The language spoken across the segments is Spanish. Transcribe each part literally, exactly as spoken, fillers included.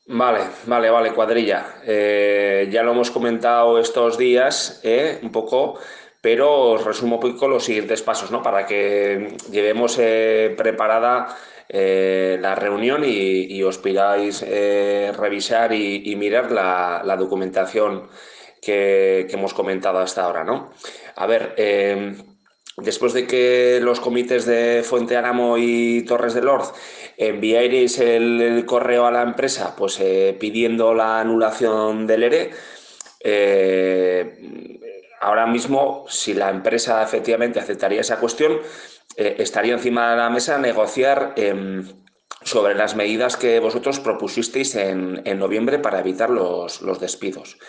Vale, vale, vale, cuadrilla. Eh, ya lo hemos comentado estos días, eh, un poco, pero os resumo un poco los siguientes pasos, ¿no? Para que llevemos eh, preparada eh, la reunión y, y os pidáis eh, revisar y, y mirar la, la documentación que, que hemos comentado hasta ahora, ¿no? A ver, eh, después de que los comités de Fuente Álamo y Torres del Orz enviaréis el, el correo a la empresa pues eh, pidiendo la anulación del ERE, eh, ahora mismo, si la empresa efectivamente aceptaría esa cuestión, eh, estaría encima de la mesa negociar eh, sobre las medidas que vosotros propusisteis en, en noviembre para evitar los, los despidos.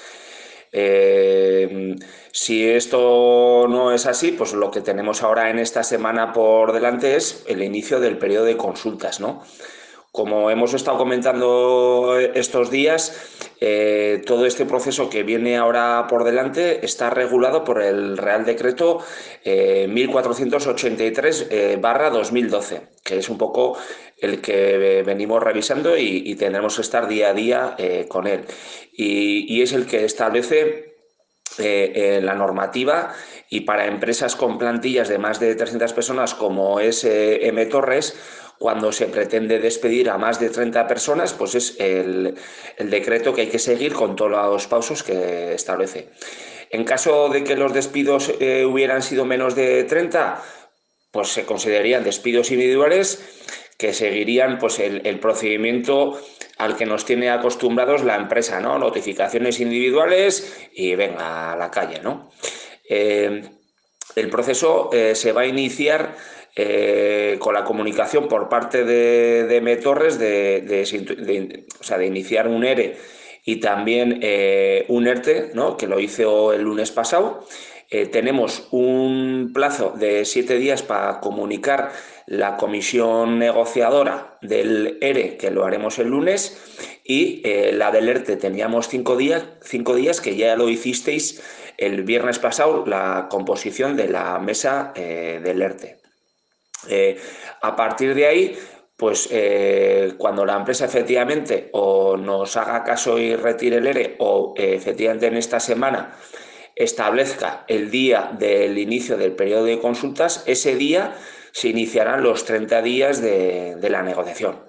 Eh, si esto no es así, pues lo que tenemos ahora en esta semana por delante es el inicio del periodo de consultas, ¿no? Como hemos estado comentando estos días, eh, todo este proceso que viene ahora por delante está regulado por el Real Decreto eh, mil cuatrocientos ochenta y tres eh, barra dos mil doce, que es un poco el que venimos revisando y, y tendremos que estar día a día eh, con él. Y, y, es el que establece eh, eh, la normativa, y para empresas con plantillas de más de trescientas personas como es eh, M Torres, cuando se pretende despedir a más de treinta personas, pues es el, el decreto que hay que seguir con todos los pasos que establece. En caso de que los despidos eh, hubieran sido menos de treinta, pues se considerarían despidos individuales que seguirían pues el, el procedimiento al que nos tiene acostumbrados la empresa, ¿no? Notificaciones individuales y venga a la calle, ¿no? Eh, el proceso eh, se va a iniciar eh, con la comunicación por parte de, de MTorres de, de, de, o sea, de iniciar un ERE y también eh, un ERTE, ¿no? Que lo hizo el lunes pasado. Eh, tenemos un plazo de siete días para comunicar la comisión negociadora del ERE, que lo haremos el lunes, y eh, la del ERTE teníamos cinco días, cinco días que ya lo hicisteis el viernes pasado, la composición de la mesa eh, del ERTE. Eh, a partir de ahí, pues eh, cuando la empresa efectivamente o nos haga caso y retire el ERE, o eh, efectivamente en esta semana establezca el día del inicio del periodo de consultas, ese día se iniciarán los treinta días de, de la negociación.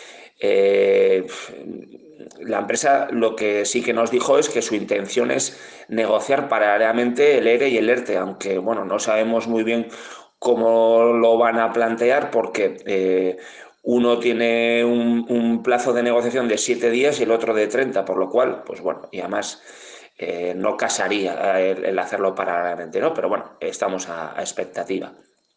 Eh, la empresa lo que sí que nos dijo es que su intención es negociar paralelamente el ERE y el ERTE, aunque bueno, no sabemos muy bien cómo lo van a plantear porque eh, uno tiene un, un, plazo de negociación de siete días y el otro de treinta, por lo cual, pues bueno, y además eh, no casaría el, el, hacerlo paralelamente, ¿no? Pero bueno, estamos a, a expectativa.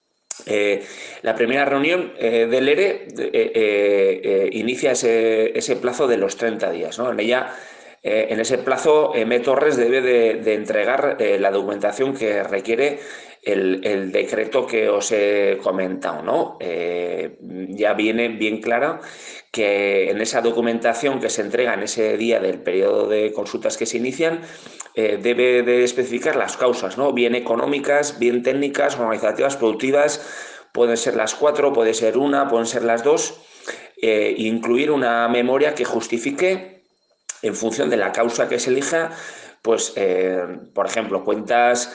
Eh, la primera reunión eh, del ERE eh, eh, eh, inicia ese, ese, plazo de los treinta días, ¿no? En ella, eh, en ese plazo, M. Torres debe de, de entregar eh, la documentación que requiere el, el, decreto que os he comentado, ¿no? Eh, ya viene bien clara que en esa documentación que se entrega en ese día del periodo de consultas que se inician, eh, debe de especificar las causas, ¿no? Bien económicas, bien técnicas, organizativas, productivas, pueden ser las cuatro, puede ser una, pueden ser las dos, eh, incluir una memoria que justifique, en función de la causa que se elija, pues, eh, por ejemplo, cuentas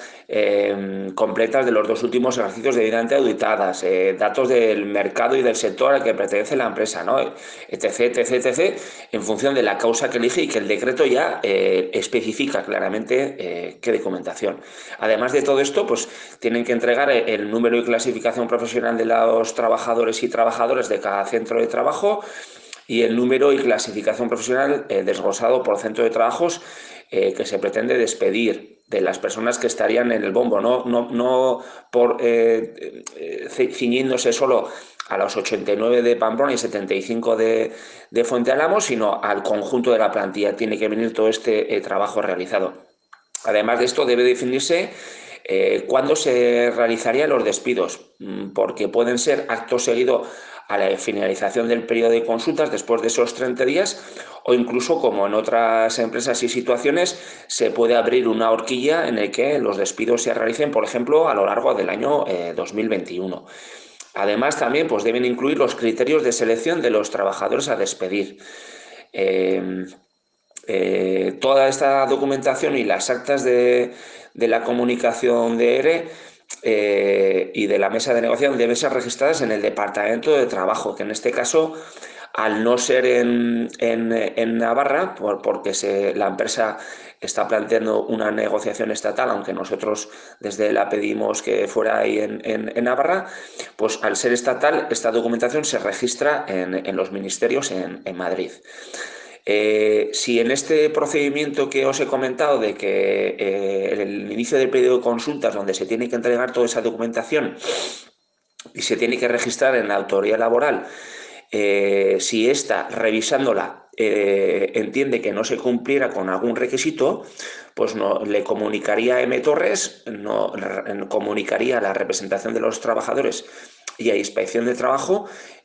eh, completas de los dos últimos ejercicios debidamente auditadas, eh, datos del mercado y del sector al que pertenece la empresa, ¿no? etc, etc, etc, en función de la causa que elige y que el decreto ya eh, especifica claramente eh, qué documentación. Además de todo esto, pues tienen que entregar el número y clasificación profesional de los trabajadores y trabajadoras de cada centro de trabajo, y el número y clasificación profesional eh, desglosado por centro de trabajos eh, que se pretende despedir, de las personas que estarían en el bombo, no, no, no por eh, eh, ciñéndose solo a los ochenta y nueve de Pamplona y setenta y cinco de, de Fuente Álamo, sino al conjunto de la plantilla. Tiene que venir todo este eh, trabajo realizado. Además de esto, debe definirse eh, cuándo se realizarían los despidos, porque pueden ser acto seguido a la finalización del periodo de consultas después de esos treinta días, o incluso, como en otras empresas y situaciones, se puede abrir una horquilla en la que los despidos se realicen, por ejemplo, a lo largo del año eh, dos mil veintiuno. Además, también pues, deben incluir los criterios de selección de los trabajadores a despedir. Eh, eh, toda esta documentación y las actas de, de la comunicación de ERE eh, y de la mesa de negociación deben ser registradas en el Departamento de Trabajo, que en este caso, al no ser en, en, en Navarra, por, porque se, la empresa está planteando una negociación estatal, aunque nosotros desde la pedimos que fuera ahí en, en, en Navarra, pues al ser estatal, esta documentación se registra en, en los ministerios en, en Madrid. Eh, si en este procedimiento que os he comentado de que eh, el inicio del periodo de consultas, donde se tiene que entregar toda esa documentación y se tiene que registrar en la autoridad laboral, eh, si ésta, revisándola, eh, entiende que no se cumpliera con algún requisito, pues no, le comunicaría a M. Torres, no, comunicaría a la representación de los trabajadores y a Inspección de Trabajo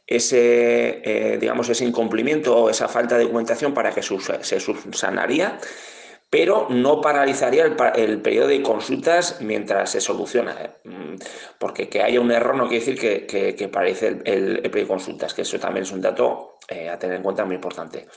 ese, eh, digamos, ese incumplimiento o esa falta de documentación para que se subsanaría, pero no paralizaría el, el periodo de consultas mientras se soluciona. ¿eh? Porque que haya un error no quiere decir que, que, que paralice el, el, el periodo de consultas, que eso también es un dato eh, a tener en cuenta muy importante.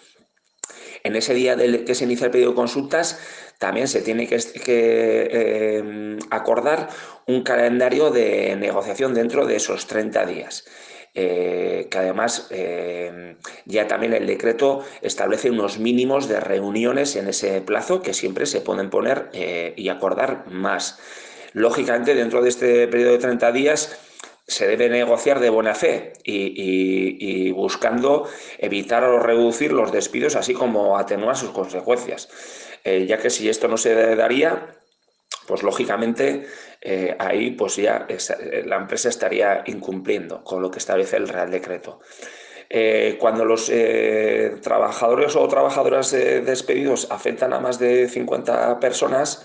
En ese día del que se inicia el periodo de consultas, también se tiene que, que eh, acordar un calendario de negociación dentro de esos treinta días. Eh, que además eh, ya también el decreto establece unos mínimos de reuniones en ese plazo que siempre se pueden poner eh, y acordar más. Lógicamente, dentro de este periodo de treinta días se debe negociar de buena fe y, y, y buscando evitar o reducir los despidos, así como atenuar sus consecuencias, eh, ya que si esto no se daría, pues lógicamente eh, ahí pues ya es, la empresa estaría incumpliendo con lo que establece el Real Decreto. Eh, cuando los eh, trabajadores o trabajadoras eh, despedidos afectan a más de cincuenta personas,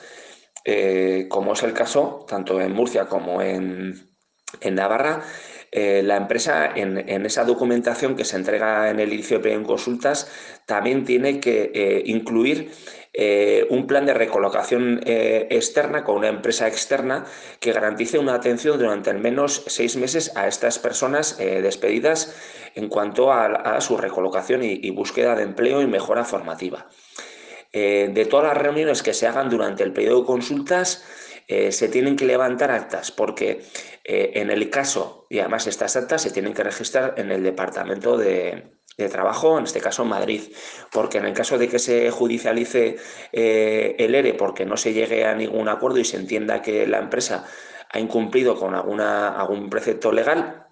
eh, como es el caso tanto en Murcia como en, en Navarra, eh, la empresa en, en, esa documentación que se entrega en el inicio de periodo en consultas también tiene que eh, incluir eh, un plan de recolocación eh, externa con una empresa externa que garantice una atención durante al menos seis meses a estas personas eh, despedidas en cuanto a, a su recolocación y, y búsqueda de empleo y mejora formativa. Eh, de todas las reuniones que se hagan durante el periodo de consultas, eh, se tienen que levantar actas, porque eh, en el caso, y además estas actas se tienen que registrar en el Departamento de, de Trabajo, en este caso en Madrid, porque en el caso de que se judicialice eh, el ERE porque no se llegue a ningún acuerdo y se entienda que la empresa ha incumplido con alguna, algún precepto legal,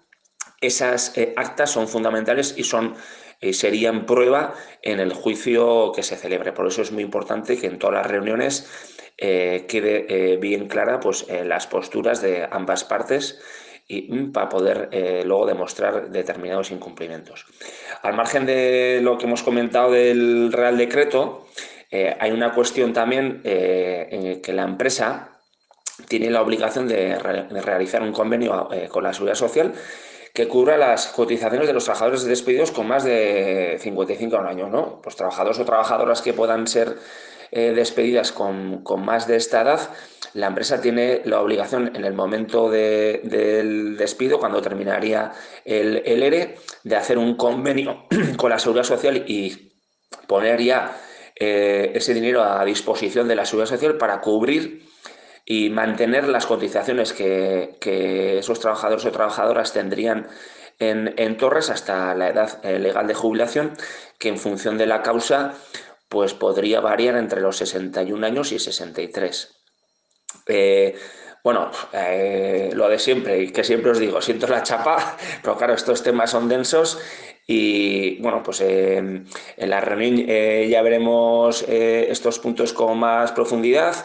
esas eh, actas son fundamentales y son eh, serían prueba en el juicio que se celebre. Por eso es muy importante que en todas las reuniones eh, quede eh, bien clara pues, eh, las posturas de ambas partes y mm, para poder eh, luego demostrar determinados incumplimientos. Al margen de lo que hemos comentado del Real Decreto, eh, hay una cuestión también eh, en que la empresa tiene la obligación de, re de realizar un convenio eh, con la Seguridad Social que cubra las cotizaciones de los trabajadores despedidos con más de cincuenta y cinco años, ¿no? Pues trabajadores o trabajadoras que puedan ser eh, despedidas con, con más de esta edad, la empresa tiene la obligación en el momento de, del despido, cuando terminaría el, el ERE, de hacer un convenio con la Seguridad Social y poner ya eh, ese dinero a disposición de la Seguridad Social para cubrir y mantener las cotizaciones que, que esos trabajadores o trabajadoras tendrían en, en Torres hasta la edad eh, legal de jubilación, que en función de la causa pues podría variar entre los sesenta y un años y sesenta y tres. Eh, bueno, eh, lo de siempre, y que siempre os digo, siento la chapa, pero claro, estos temas son densos y bueno, pues eh, en la reunión eh, ya veremos eh, estos puntos con más profundidad.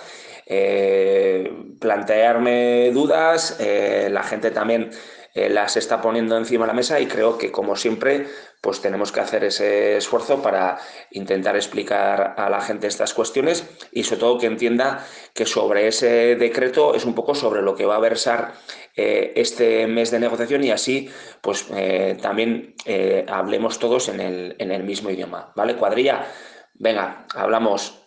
Eh, plantearme dudas, eh, la gente también eh, las está poniendo encima de la mesa y creo que como siempre pues tenemos que hacer ese esfuerzo para intentar explicar a la gente estas cuestiones y sobre todo que entienda que sobre ese decreto es un poco sobre lo que va a versar eh, este mes de negociación y así pues eh, también eh, hablemos todos en el, en el mismo idioma, ¿vale? Cuadrilla, venga, hablamos.